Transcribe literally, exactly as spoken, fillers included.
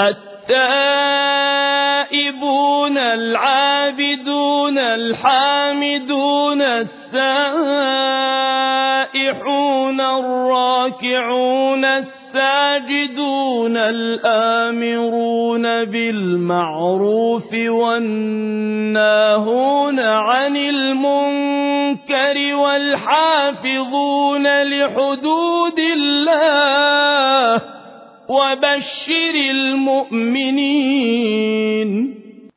التائبون العابدون الحامدون السائحون الراكعون الساجدون الآمرون بالمعروف والناهون عن المنكر والحافظون لحدود الله وبشر المؤمنين.